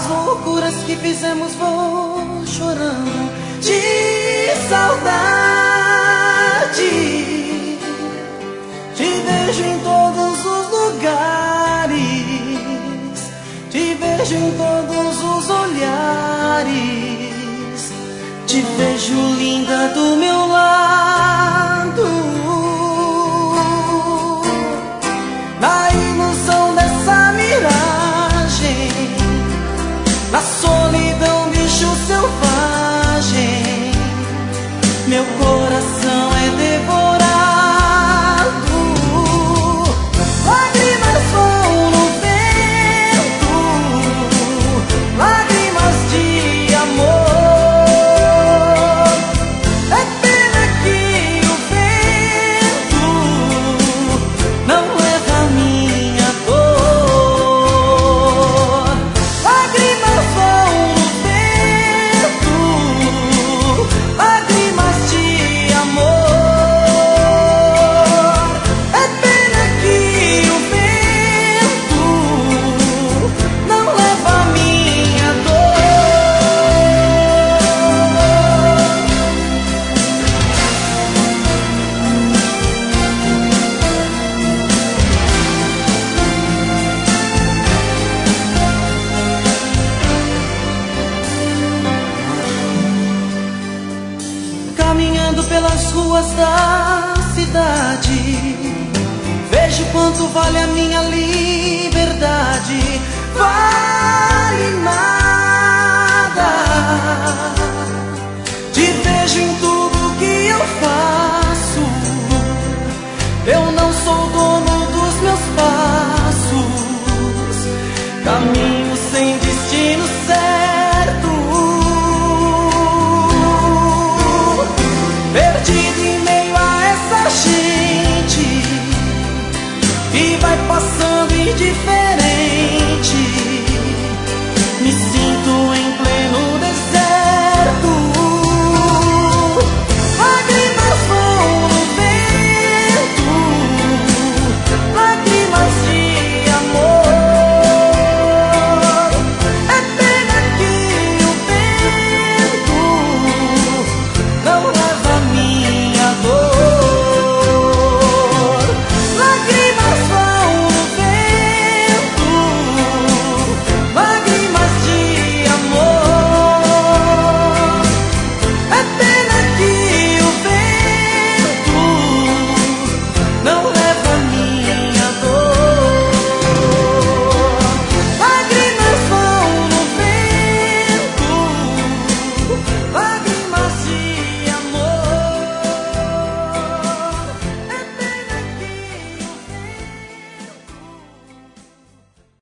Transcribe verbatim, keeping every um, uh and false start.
loucuras que fizemos, vou chorando de saudade. Te vejo em todos os lugares, te vejo em todos os olhares, te vejo linda do meu lado. Na ilusão dessa miragem, na solidão, bicho selvagem, meu coração é devorado. Lágrimas voam no vento, lágrimas de amor. É pena que o vento não leva a minha dor. Lágrimas voam no vento, lágrimas de amor. É pena que o vento não leva a minha dor. Caminhando pelas ruas da cidade, vejo quanto vale a minha liberdade. Vale mais.